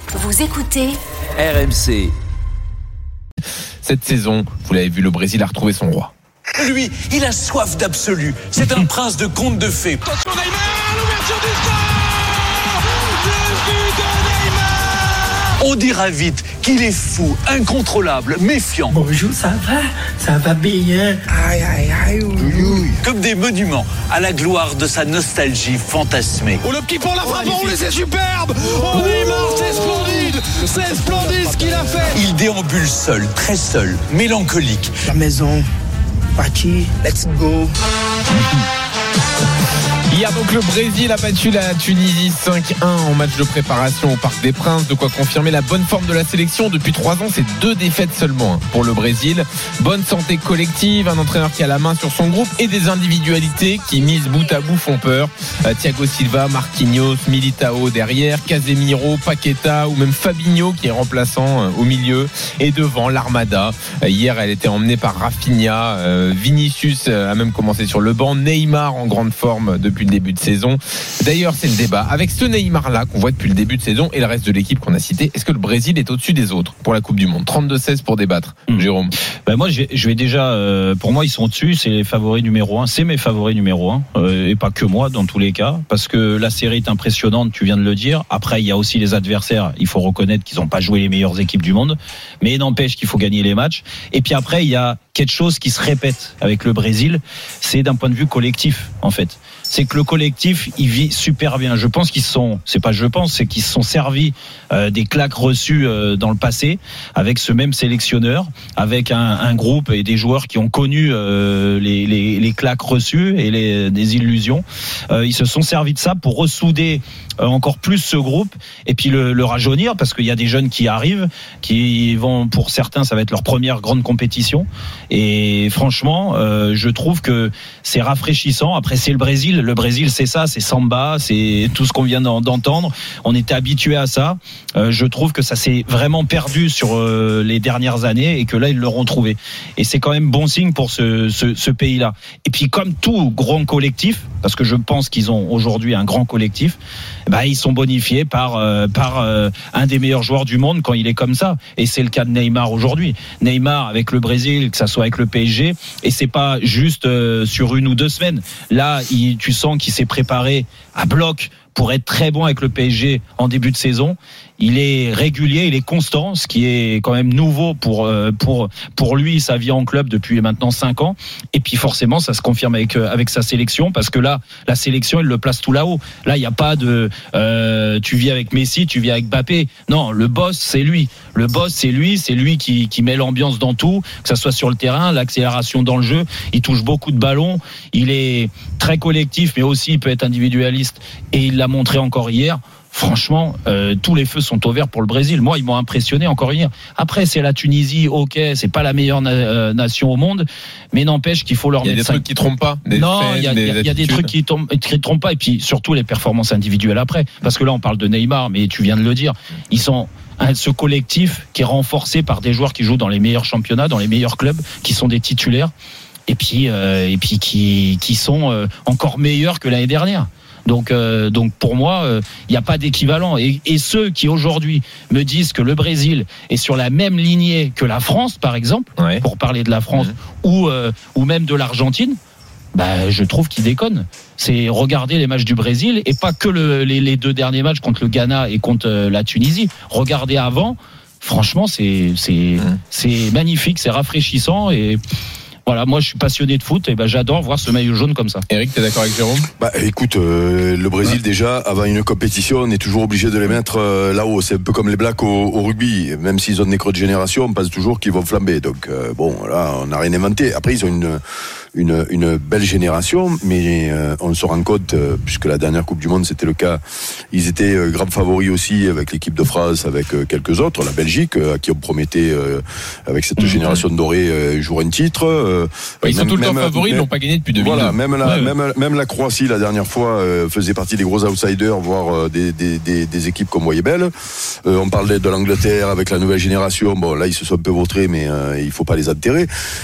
Vous écoutez RMC. Cette saison, vous l'avez vu, le Brésil a retrouvé son roi. Lui, il a soif d'absolu. C'est un prince de conte de fées. Attention Neymar, l'ouverture du score. Le but de Neymar. On dira vite qu'il est fou, incontrôlable, méfiant. Bonjour, ça va bien. Aïe, aïe, aïe, oui. Comme des monuments à la gloire de sa nostalgie fantasmée. Oh, le petit pour la frappe, on c'est superbe. Oh Neymar, c'est splendide ce qu'il a fait. Il déambule seul, très seul, mélancolique. La maison, parti, let's go. Hier donc le Brésil a battu la Tunisie 5-1 en match de préparation au Parc des Princes, de quoi confirmer la bonne forme de la sélection. Depuis 3 ans, c'est 2 défaites seulement pour le Brésil. Bonne santé collective, un entraîneur qui a la main sur son groupe et des individualités qui mises bout à bout font peur. Thiago Silva, Marquinhos, Militao derrière, Casemiro, Paqueta ou même Fabinho qui est remplaçant au milieu, et devant l'Armada. Hier elle était emmenée par Rafinha, Vinicius a même commencé sur le banc, Neymar en grande forme depuis le début de saison. D'ailleurs, c'est le débat. Avec ce Neymar-là qu'on voit depuis le début de saison et le reste de l'équipe qu'on a cité, est-ce que le Brésil est au-dessus des autres pour la Coupe du Monde ? 32-16 pour débattre. Jérôme. Moi, je vais déjà. Pour moi, ils sont au-dessus. C'est les favoris numéro 1. C'est mes favoris numéro 1. Et pas que moi, dans tous les cas. Parce que la série est impressionnante, tu viens de le dire. Après, il y a aussi les adversaires. Il faut reconnaître qu'ils n'ont pas joué les meilleures équipes du monde. Mais n'empêche qu'il faut gagner les matchs. Et puis après, il y a quelque chose qui se répète avec le Brésil. C'est d'un point de vue collectif, en fait. C'est que le collectif, il vit super bien. Je pense qu'ils c'est qu'ils se sont servis des claques reçues dans le passé avec ce même sélectionneur, avec un groupe et des joueurs qui ont connu les claques reçues et des illusions. Ils se sont servis de ça pour ressouder encore plus ce groupe et puis le rajeunir, parce qu'il y a des jeunes qui arrivent, qui vont, pour certains, ça va être leur première grande compétition. Et franchement, je trouve que c'est rafraîchissant. Après, c'est le Brésil. Le Brésil, c'est ça, c'est samba, c'est tout ce qu'on vient d'entendre. On était habitué à ça. Je trouve que ça s'est vraiment perdu sur les dernières années et que là, ils l'auront trouvé. Et c'est quand même bon signe pour ce pays-là. Et puis, comme tout grand collectif, parce que je pense qu'ils ont aujourd'hui un grand collectif, ils sont bonifiés par un des meilleurs joueurs du monde quand il est comme ça. Et c'est le cas de Neymar aujourd'hui. Neymar avec le Brésil, que ça soit avec le PSG, et c'est pas juste sur 1 ou 2 semaines. Là, tu sens qu'il s'est préparé à bloc pour être très bon avec le PSG en début de saison. Il est régulier, il est constant, ce qui est quand même nouveau pour lui, sa vie en club depuis maintenant 5 ans. Et puis forcément, ça se confirme avec sa sélection, parce que là, la sélection, il le place tout là-haut. Là, il n'y a pas de tu vis avec Messi, tu vis avec Mbappé. Non, le boss, c'est lui. Le boss, c'est lui qui met l'ambiance dans tout, que ça soit sur le terrain, l'accélération dans le jeu. Il touche beaucoup de ballons. Il est très collectif, mais aussi il peut être individualiste. Et il l'a montré encore hier. Franchement, tous les feux sont au vert pour le Brésil. Moi, ils m'ont impressionné encore hier. Après, c'est la Tunisie, ok, c'est pas la meilleure nation au monde, mais n'empêche qu'il faut leur mettre. Il y a des trucs qui trompent pas. Non, il y a des trucs qui trompent pas, et puis surtout les performances individuelles après. Parce que là, on parle de Neymar, mais tu viens de le dire, ils sont ce collectif qui est renforcé par des joueurs qui jouent dans les meilleurs championnats, dans les meilleurs clubs, qui sont des titulaires, et puis qui sont encore meilleurs que l'année dernière. Donc pour moi, il n'y a pas d'équivalent. Et ceux qui aujourd'hui me disent que le Brésil est sur la même lignée que la France, par exemple, pour parler de la France, ou même de l'Argentine, je trouve qu'ils déconnent. C'est regarder les matchs du Brésil, et pas que les 2 derniers matchs contre le Ghana et contre la Tunisie. Regardez avant, franchement, c'est magnifique, c'est rafraîchissant. Et voilà, moi je suis passionné de foot, et j'adore voir ce maillot jaune comme ça. Eric, t'es d'accord avec Jérôme ? Écoute, le Brésil déjà, avant une compétition, on est toujours obligé de les mettre là-haut. C'est un peu comme les Blacks au rugby. Même s'ils ont des creux de génération, on pense toujours qu'ils vont flamber. Donc là, on n'a rien inventé. Après, ils ont une belle génération, mais on se rend compte, puisque la dernière Coupe du Monde c'était le cas, ils étaient grands favoris aussi avec l'équipe de France, avec quelques autres, la Belgique, à qui on promettait avec cette génération dorée jouer un titre. Ils sont tout le temps favoris, ils n'ont pas gagné depuis 2002. Voilà, même la Croatie la dernière fois faisait partie des gros outsiders, voire des équipes qu'on voyait belles. On parlait de l'Angleterre avec la nouvelle génération. Bon, là ils se sont un peu vautrés, mais il faut pas les enterrer.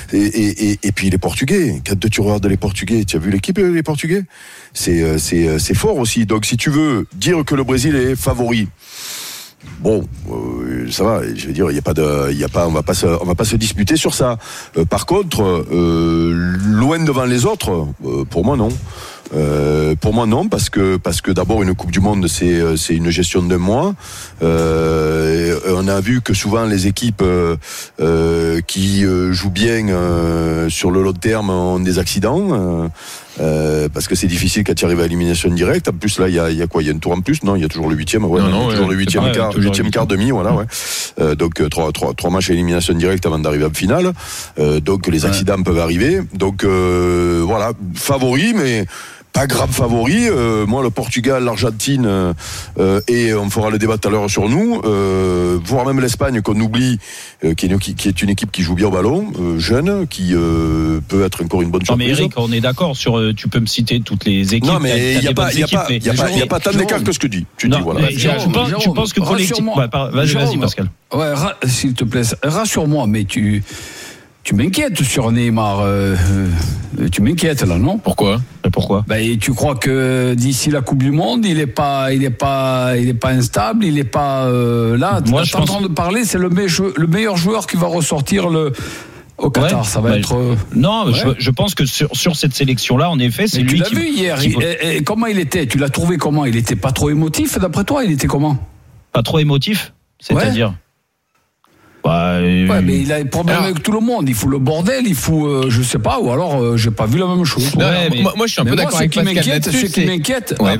Et puis les Portugais. Quand tu regardes les Portugais, tu as vu l'équipe les Portugais, c'est fort aussi. Donc si tu veux dire que le Brésil est favori, bon, ça va. Je veux dire, on va pas se disputer sur ça. Par contre, loin devant les autres, pour moi non. Pour moi non, parce que d'abord une Coupe du Monde c'est une gestion d'un mois. On a vu que souvent les équipes qui jouent bien sur le long terme ont des accidents. Parce que c'est difficile quand tu arrives à l'élimination directe. En plus là il y a quoi, il y a un tour en plus, non, il y a toujours le 8e, toujours le 8e quart demi, voilà, ouais. Donc trois matchs à élimination directe avant d'arriver en finale. Donc les accidents peuvent arriver. Donc voilà, favori, mais pas grave favori. Moi, le Portugal, l'Argentine, et on fera le débat tout à l'heure sur nous, voire même l'Espagne qu'on oublie, qui est une équipe qui joue bien au ballon, jeune, qui peut être encore une bonne surprise. Non mais Eric, on est d'accord sur. Tu peux me citer toutes les équipes. Non mais il y a pas tant d'écart que ce que tu dis. Non, voilà. Tu penses que collectivement. Vas-y Pascal. Ouais, s'il te plaît, rassure-moi, mais tu m'inquiètes sur Neymar. Tu m'inquiètes là, non ? Pourquoi ? Ben, tu crois que d'ici la Coupe du Monde, il est pas instable, il est pas là. Moi, je suis en train de parler, c'est le meilleur joueur qui va ressortir au Qatar. Ça va être. Non, ouais. Je pense que sur cette sélection-là, en effet, c'est lui qui. Tu l'as vu hier. Et comment il était ? Tu l'as trouvé comment ? Il était pas trop émotif, d'après toi ? Il était comment ? Pas trop émotif ? C'est-à-dire ? Ouais, mais il a des problèmes avec tout le monde. Il fout le bordel, il fout, je sais pas, ou alors j'ai pas vu la même chose. Moi, je suis un peu d'accord avec Pascal là-dessus. Ce qui m'inquiète, ouais,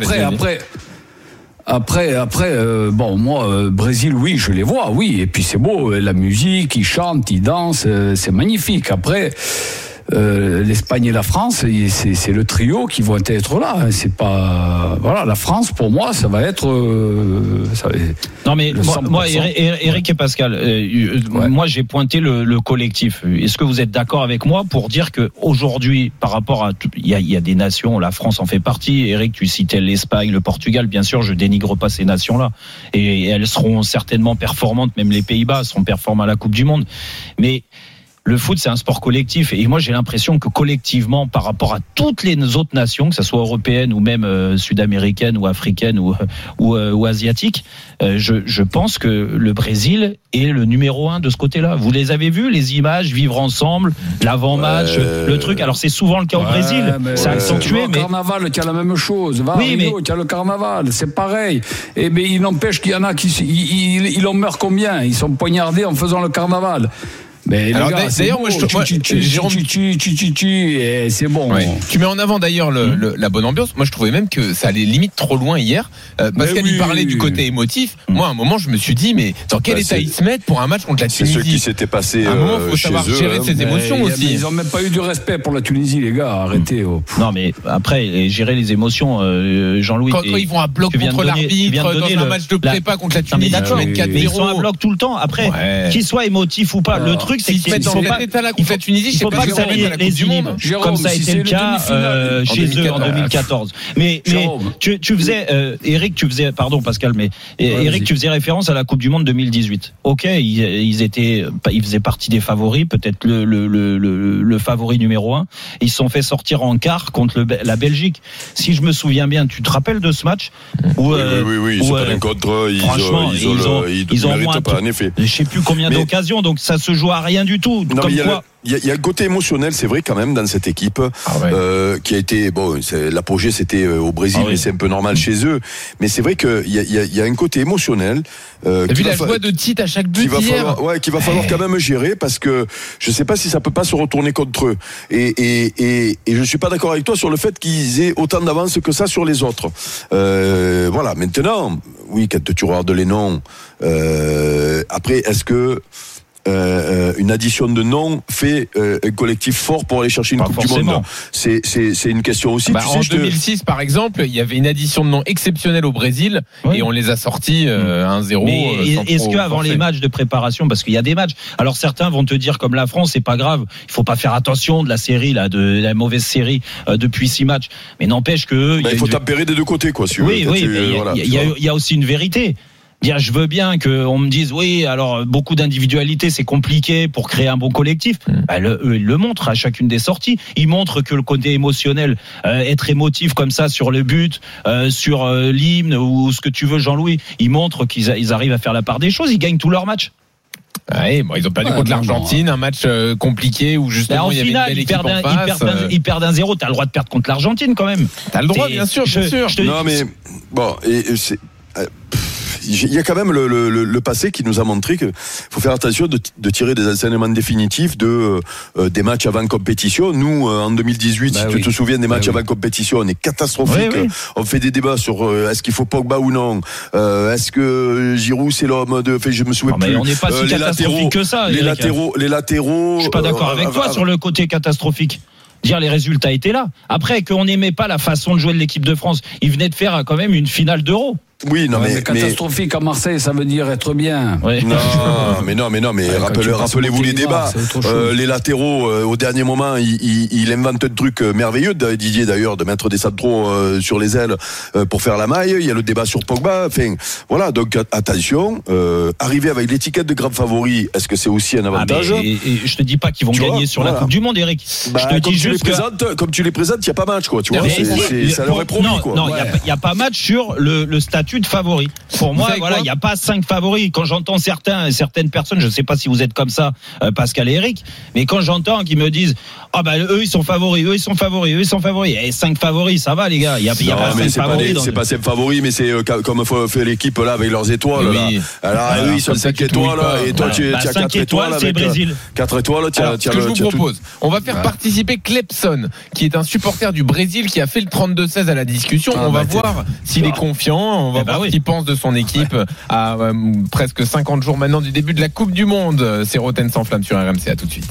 après, bon, moi, Brésil, oui, je les vois, oui. Et puis c'est beau, la musique, ils chantent, ils dansent, c'est magnifique. Après. L'Espagne et la France, c'est le trio qui vont être là. C'est pas, voilà, la France pour moi, ça va être. Non mais moi, Eric et Pascal, moi j'ai pointé le collectif. Est-ce que vous êtes d'accord avec moi pour dire que aujourd'hui, par rapport à, il y a des nations, la France en fait partie. Eric, tu citais l'Espagne, le Portugal. Bien sûr, je dénigre pas ces nations-là, et elles seront certainement performantes. Même les Pays-Bas seront performants à la Coupe du Monde, mais le foot, c'est un sport collectif. Et moi, j'ai l'impression que collectivement, par rapport à toutes les autres nations, que ce soit européennes ou même sud-américaines ou africaines ou asiatiques, je pense que le Brésil est le numéro 1 de ce côté-là. Vous les avez vus, les images, vivre ensemble, l'avant-match, le truc. Alors, c'est souvent le cas au Brésil. C'est accentué. Au carnaval, tu as la même chose. Tu as le carnaval, c'est pareil. Et mais il n'empêche qu'il y en a qui il en meurt combien ? Ils sont poignardés en faisant le carnaval. Mais alors, d'ailleurs, moi, c'est bon. Ouais. Tu mets en avant d'ailleurs la bonne ambiance. Moi, je trouvais même que ça allait limite trop loin hier. Pascal il parlait du côté émotif. Moi, à un moment, je me suis dit, mais dans quel état ils se mettent pour un match contre la Tunisie ? C'est ce qui s'était passé. À un moment, il faut savoir gérer ses émotions aussi. Ils n'ont même pas eu de respect pour la Tunisie, les gars. Arrêtez. Non, mais après, gérer les émotions, Jean-Louis. Quand ils vont à bloc contre l'arbitre dans un match de prépa contre la Tunisie, mais ils sont à bloc tout le temps. Après, qu'ils soient émotifs ou pas, le truc, c'est qu'ils sont dans l'état là contre la Tunisie. Il ne faut pas que ça vienne les du monde, comme ça a été le cas chez eux en 2014. Mais tu faisais, Eric, pardon Pascal, mais Eric, tu faisais référence à la Coupe du Monde 2018. Ok, ils faisaient partie des favoris, peut-être le favori numéro 1. Ils se sont fait sortir en quart contre la Belgique. Si je me souviens bien, tu te rappelles de ce match où oui, ils sont pas contre. Franchement, ils ont moins, pas, en effet. Je sais plus combien d'occasions, donc ça se joue à rien du tout. Non, comme quoi. Il y a un côté émotionnel, c'est vrai quand même dans cette équipe qui a été l'apogée c'était au Brésil, mais c'est un peu normal chez eux. Mais c'est vrai qu'il y a un côté émotionnel. T'as vu la joie de Tite à chaque but hier. Qu'il va falloir quand même gérer, parce que je sais pas si ça peut pas se retourner contre eux. Et je suis pas d'accord avec toi sur le fait qu'ils aient autant d'avance que ça sur les autres. Voilà. Maintenant, oui, quand tu regardes les noms, après, est-ce que une addition de noms fait un collectif fort pour aller chercher une Coupe du Monde. C'est une question aussi. En 2006, par exemple, il y avait une addition de noms exceptionnelle au Brésil et on les a sortis 1-0. Mais est-ce qu'avant les matchs de préparation, parce qu'il y a des matchs, alors certains vont te dire comme la France, c'est pas grave, il faut pas faire attention de la série là, de la mauvaise série depuis 6 matchs. Mais n'empêche que il faut tempérer des deux côtés, quoi. Il y a aussi une vérité. Bien, je veux bien qu'on me dise oui, alors beaucoup d'individualité, c'est compliqué pour créer un bon collectif. Eux, ils le montrent à chacune des sorties. Ils montrent que le côté émotionnel, être émotif comme ça sur le but, sur l'hymne ou ce que tu veux, Jean-Louis, ils montrent qu'ils arrivent à faire la part des choses. Ils gagnent tous leurs matchs. Ouais, bon, ils ont perdu contre l'Argentine, un match compliqué où justement il y avait une belle équipe en face. Ils perdent 1-0. T'as le droit de perdre contre l'Argentine quand même. T'as le droit, bien sûr. Non mais bon, c'est. Il y a quand même le passé qui nous a montré qu'il faut faire attention de tirer des enseignements définitifs des matchs avant compétition. Nous, en 2018, si tu te souviens des matchs avant compétition, on est catastrophique. Oui. On fait des débats sur est-ce qu'il faut Pogba ou non, est-ce que Giroud c'est l'homme de. Enfin, je me souviens plus. On n'est pas si catastrophique que ça. Les latéraux. Je suis pas d'accord avec toi sur le côté catastrophique. Dire les résultats étaient là. Après, qu'on n'aimait pas la façon de jouer de l'équipe de France, ils venaient de faire quand même une finale d'Euro. Oui, non, mais catastrophique à Marseille, ça veut dire être bien. Ouais. Non, mais rappelez-vous les débats. Les latéraux, au dernier moment, il invente un truc merveilleux, Didier d'ailleurs, de mettre des centraux sur les ailes pour faire la maille. Il y a le débat sur Pogba. Enfin, voilà, donc attention. Arriver avec l'étiquette de grand favori, est-ce que c'est aussi un avantage? Et je te dis pas qu'ils vont gagner sur la Coupe du Monde, Eric. Je te dis juste comme tu les présentes, il n'y a pas match, quoi. Tu vois, ça leur est promis, quoi. Non, il n'y a pas match sur le statut de favori. Pour moi, voilà, il n'y a pas 5 favoris. Quand j'entends certaines personnes, je ne sais pas si vous êtes comme ça, Pascal et Eric, mais quand j'entends qu'ils me disent eux ils sont favoris, et 5 favoris, ça va les gars, il y a pas 5 favoris. C'est pas 5 favoris, mais c'est comme fait l'équipe là avec leurs étoiles. Oui. Alors eux ils sont 5 étoiles et toi tu as 4 étoiles c'est Brésil. 4 étoiles, ce que je vous propose, on va faire participer Clepson, qui est un supporter du Brésil qui a fait le 32-16 à la discussion. On va voir s'il est confiant, on va voir ce qu'il pense de son équipe à presque 50 jours maintenant du début de la Coupe du Monde. C'est Roten sans flamme sur RMC, à tout de suite.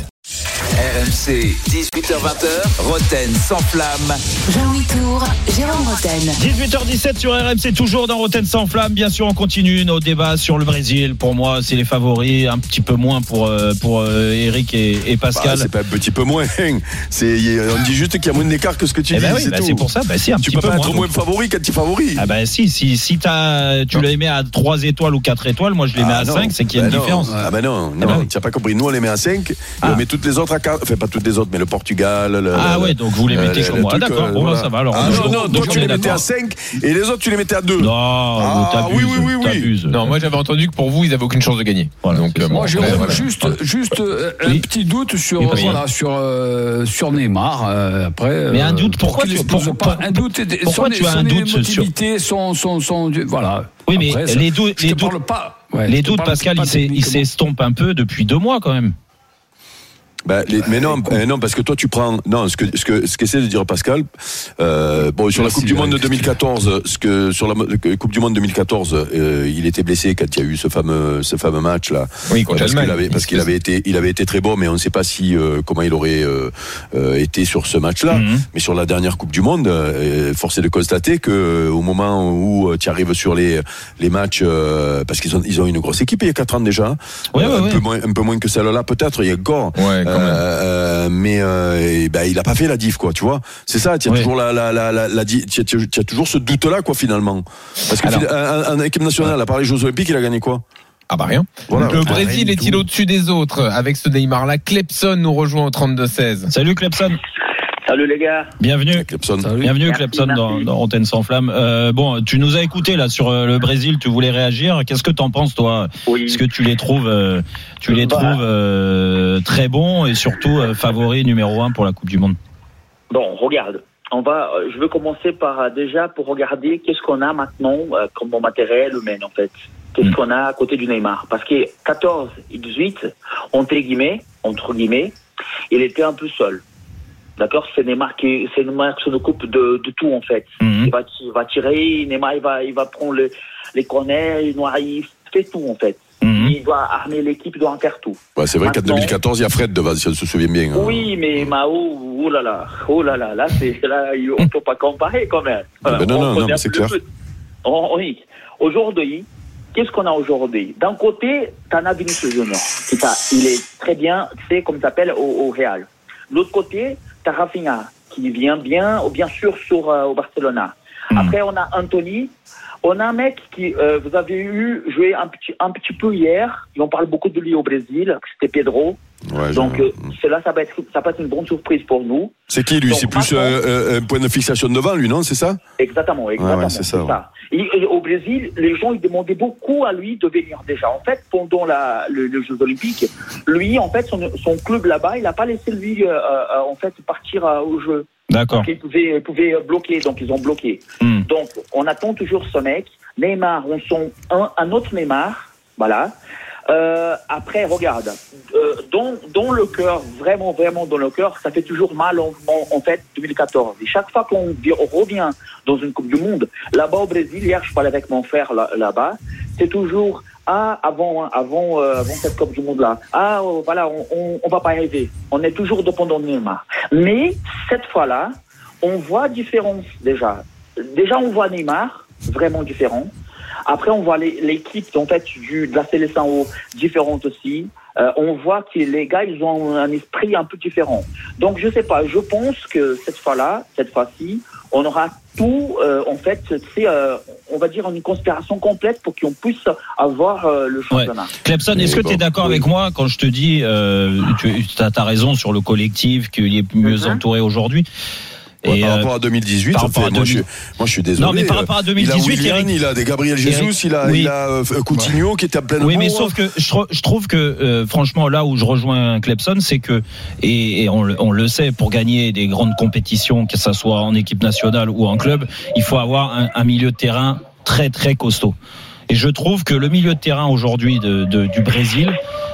RMC, 18h20, Roten sans flamme. Jean-Louis Tour, Jérôme Roten. 18h17 sur RMC, toujours dans Roten sans flamme. Bien sûr, on continue nos débats sur le Brésil. Pour moi, c'est les favoris, un petit peu moins pour Eric et Pascal. C'est pas un petit peu moins. On dit juste qu'il y a moins d'écart que ce que tu dis. C'est pour ça. Tu peux pas être moins favori qu'un petit favori. Si tu l'as mis à 3 étoiles ou 4 étoiles, moi je les mets à 5, c'est qu'il y a une différence. Non, tu n'as pas compris. Nous on les met à 5 et on met toutes les autres à 4. Enfin, pas toutes les autres, mais le Portugal. Donc vous les mettez comme moi. D'accord, bon là ça va. Alors, toi tu les mettais à 5 et les autres tu les mettais à 2. Non, t'abuses. Non, moi j'avais entendu que pour vous ils avaient aucune chance de gagner. Voilà, donc moi j'ai juste un petit doute sur Neymar. Après, mais un doute, pourquoi tu as un doute? Pourquoi tu as un doute sur voilà. Oui, mais les doutes, Pascal, il s'estompe un peu depuis 2 mois quand même. Mais non, parce que toi tu prends ce qu'essaie de dire Pascal sur la Coupe du Monde de 2014, sur la Coupe du Monde 2014 il était blessé quand il y a eu ce fameux match là. Oui, contre l'Allemagne. Parce qu'il avait été très bon, mais on ne sait pas comment il aurait été sur ce match là. Mais sur la dernière Coupe du Monde, force est de constater que au moment où tu arrives sur les matchs, parce qu'ils ont une grosse équipe il y a 4 ans déjà, un peu moins que celle-là peut-être, il y a encore. Mais il a pas fait la diff, quoi, tu vois. C'est ça, tu as toujours tu as toujours ce doute là, quoi, finalement. Parce que en équipe nationale, à part les Jeux Olympiques, il a gagné quoi? Rien. Voilà. Le Brésil est-il au-dessus des autres avec ce Neymar là? Clepson nous rejoint au 32-16. Salut Clepson. Salut les gars. Bienvenue. Bienvenue Clepson dans Roten sans flamme. Tu nous as écouté là sur le Brésil, tu voulais réagir. Qu'est-ce que t'en penses toi? Est-ce que tu les trouves très bons et surtout favoris numéro 1 pour la Coupe du Monde? Bon, regarde. Je veux commencer par déjà pour regarder qu'est-ce qu'on a maintenant comme bon matériel humain en fait. Qu'est-ce qu'on a à côté du Neymar? Parce que 14 et 18, entre guillemets, il était un peu seul. D'accord, c'est Neymar qui se occupe de tout en fait. Il va tirer, Neymar il va prendre les corners, il fait tout en fait. Il doit armer l'équipe, il doit en faire tout. Ouais, c'est vrai qu'en 2014 il y a Fred devant, si on se souvient bien. Oui, mais Mao, oh là là, on ne peut pas comparer quand même. Non, c'est clair. Oui, aujourd'hui, qu'est-ce qu'on a aujourd'hui? D'un côté, tu en as Vinicius Junior, il est très bien, c'est comme ça s'appelle au Real. De l'autre côté, t'as Rafinha qui vient bien sûr au Barcelona. Après, on a Anthony. On a un mec qui, vous avez joué un petit peu hier. On parle beaucoup de lui au Brésil. C'était Pedro. Ouais, donc, cela, ça peut être une bonne surprise pour nous. C'est qui, lui? Donc, c'est plus un point de fixation devant, lui, non? C'est ça? Exactement. Ouais, c'est ça. Ouais. Et au Brésil, les gens, ils demandaient beaucoup à lui de venir déjà. En fait, pendant le Jeux Olympiques, lui, en fait, son club là-bas, il n'a pas laissé lui, en fait, partir au jeu. D'accord. Donc, ils pouvaient bloquer, donc ils ont bloqué. Donc, on attend toujours ce mec. Neymar, on sent un autre Neymar, voilà. Après, regarde, dans le cœur, vraiment dans le cœur, ça fait toujours mal en fait 2014. Et chaque fois qu'on revient dans une Coupe du Monde, là-bas au Brésil, hier je parlais avec mon frère là-bas, c'est toujours avant cette Coupe du Monde là, voilà, on va pas arriver. On est toujours dépendant de Neymar. Mais cette fois-là, on voit différence déjà. Déjà on voit Neymar vraiment différent. Après, on voit l'équipe en fait de la sélection différente aussi. On voit que les gars, ils ont un esprit un peu différent. Donc, je sais pas. Je pense que cette fois-ci, on aura tout. En fait, c'est, on va dire, une conspiration complète pour qu'on puisse avoir le championnat. Ouais. Clebson, est-ce que tu es d'accord avec moi quand je te dis, tu as raison sur le collectif, qu'il est mieux entouré aujourd'hui? Ouais, par rapport à 2018, moi je suis désolé. Non, mais par rapport à 2018, il a Willian, il a des Gabriel Jesus, il a Coutinho qui était à pleine bourre. Oui, mais sauf que je trouve que franchement là où je rejoins Clebson, c'est que et on le sait, pour gagner des grandes compétitions, que ça soit en équipe nationale ou en club, il faut avoir un milieu de terrain très très costaud. Et je trouve que le milieu de terrain aujourd'hui du Brésil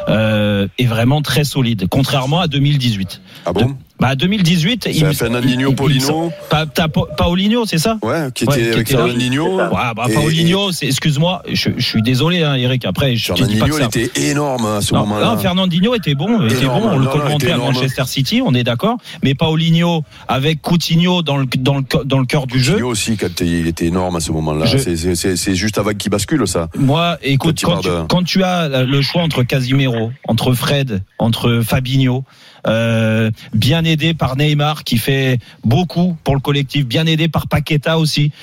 est vraiment très solide, contrairement à 2018. Ah bon? 2018, c'est Fernandinho, Paulinho. Paulinho, c'est ça? Ouais, qui était avec Fernandinho. Paulinho, excuse-moi, je suis désolé, Eric. Après, je te dis pas que ça. Fernandinho, il était énorme à ce moment-là. Non, Fernandinho était bon, on le commentait à Manchester City, on est d'accord. Mais Paulinho avec Coutinho dans le cœur du jeu. Coutinho aussi, il était énorme à ce moment-là. C'est juste avant qu'il bascule, ça. Moi, écoute, quand tu as le choix entre Casimiro, entre Fred, entre Fabinho, bien aidé par Neymar qui fait beaucoup pour le collectif, bien aidé par Paqueta aussi,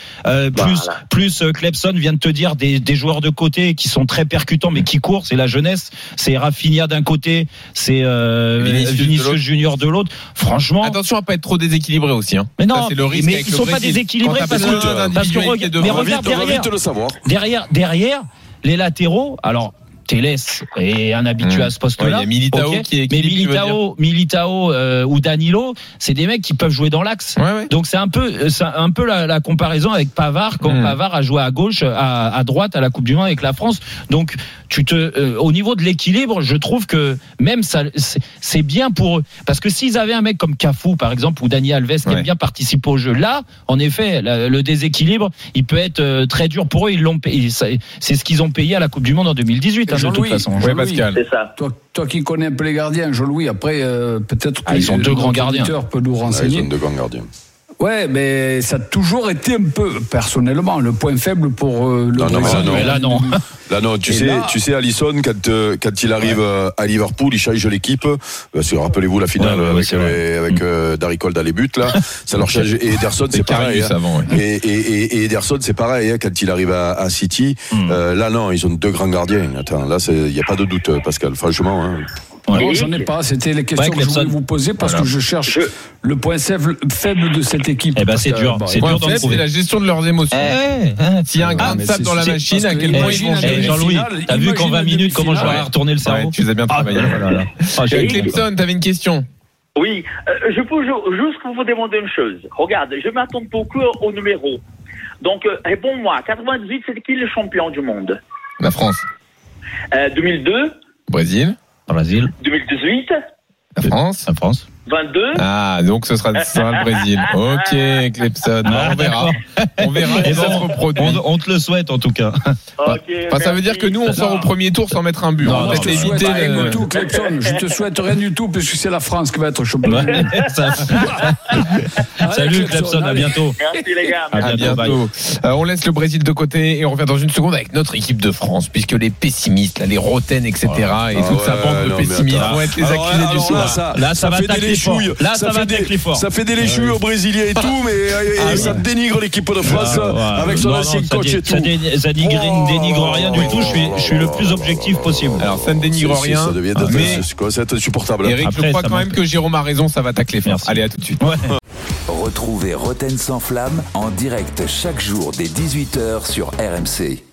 plus Clebson vient de te dire des joueurs de côté qui sont très percutants mais qui courent, c'est la jeunesse, c'est Rafinha d'un côté, c'est Vinicius Junior de l'autre. Franchement, attention à pas être trop déséquilibré aussi, hein. Mais non, ça, c'est le risque, mais ils sont pas déséquilibrés parce que regarde derrière les latéraux, alors Télès est un habitué à ce poste-là. Il y a Militao qui est Militao ou Danilo, c'est des mecs qui peuvent jouer dans l'axe. Ouais. Donc c'est un peu la comparaison avec Pavard quand Pavard a joué à gauche, à droite à la Coupe du Monde avec la France. Donc au niveau de l'équilibre, je trouve que même ça c'est bien pour eux, parce que s'ils avaient un mec comme Cafu par exemple ou Dani Alves qui aime bien participer au jeu, là en effet le déséquilibre il peut être très dur pour eux. Ils l'ont payé, c'est ce qu'ils ont payé à la Coupe du Monde en 2018. De toute façon. Oui, Pascal. C'est ça. Toi qui connais un peu les gardiens, Jean-Louis, après, peut-être que ils ont deux grands gardiens. Peut nous renseigner. Ils ont deux grands gardiens. Ouais, mais ça a toujours été un peu, personnellement, le point faible pour le Brésil. Là, non. Là, non. Tu sais, Alisson, quand il arrive à Liverpool, il change l'équipe. Parce que rappelez-vous la finale avec Daricol dans les buts, là. Ça leur change. Et Ederson, c'est pareil. Et Ederson, c'est pareil, quand il arrive à City. Là, non, ils ont deux grands gardiens. Attends, là, il n'y a pas de doute, Pascal, franchement, hein. Non, j'en ai pas. C'était les questions que je voulais vous poser parce que je cherche le point faible de cette équipe. Eh ben, c'est dur. C'est dur d'en trouver. C'est la gestion de leurs émotions. S'il y a un grain de sable dans la machine, à quel point ils vont gérer. Jean-Louis, t'as vu qu'en 20 minutes, comment je vais retourner le cerveau? Tu les as bien travaillé. Clebson, t'avais une question? Oui, je peux juste vous demander une chose. Regarde, je m'attends beaucoup au numéro. Donc, réponds-moi. 98, c'est qui le champion du monde? La France. 2002. Brésil. 2018. La France. 22. Ah, donc ce sera le Brésil. Ok, Clebson. On verra si ça se reproduit. On te le souhaite en tout cas. Ça veut dire que nous on sort au premier tour sans mettre un but. Non, je te souhaite rien du tout, Clebson. Je te souhaite rien du tout parce que c'est la France qui va être champion. Salut Clebson, à bientôt. Merci les gars. À bientôt. On laisse le Brésil de côté et on revient dans une seconde avec notre équipe de France, puisque les pessimistes, les Roten, etc. et toute sa bande de pessimistes vont être les accusés du soir. Là, ça va tacler léchouilles. Là, ça va avec l'effort. Ça fait des léchouilles aux Brésiliens et tout, mais ça dénigre l'équipe de France avec son ancien coach et tout. Ça dénigre rien du tout. Je suis le plus objectif possible. Alors, ça ne dénigre rien. Ça devient c'est insupportable. Eric, après, je crois quand même que Jérôme a raison, ça va tacler fort. Allez, à tout de suite. Ouais. Retrouvez Roten sans flamme en direct chaque jour dès 18h sur RMC.